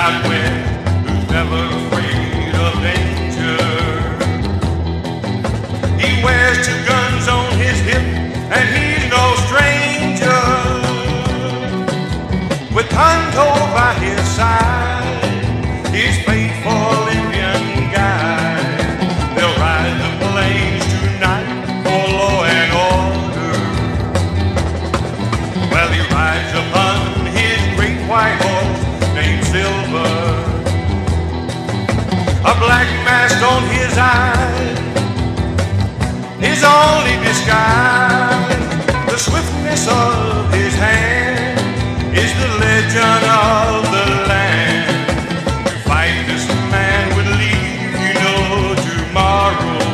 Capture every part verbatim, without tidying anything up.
out west who's never afraid of danger. He wears two guns on his hip and he's no stranger. With Tonto by his side, his faithful Indian guide, they'll ride the plains tonight for law and order. Well, he rides upon his great white horse named Silver, a black mask on his eyes, his only disguise. The swiftness of his hand is the legend of the land. To fight this man would leave you no tomorrow.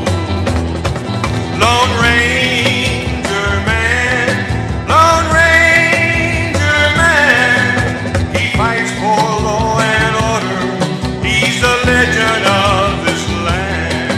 Lone Ranger man, Lone Ranger man, he fights for law and order. He's the legend of this land.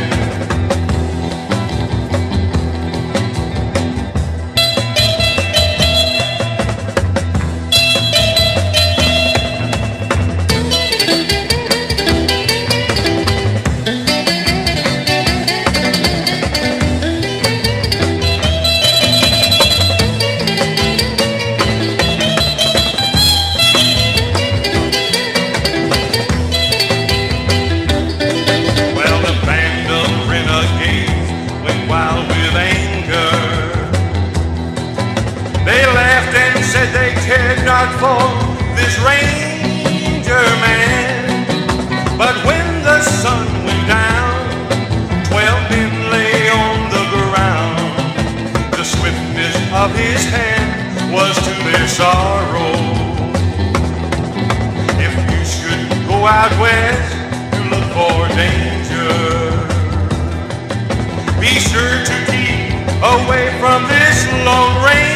Said they cared not for this Ranger man. But when the sun went down, twelve men lay on the ground. The swiftness of his hand was to their sorrow. If you should go out west to look for danger, be sure to keep away from this Lone Ranger.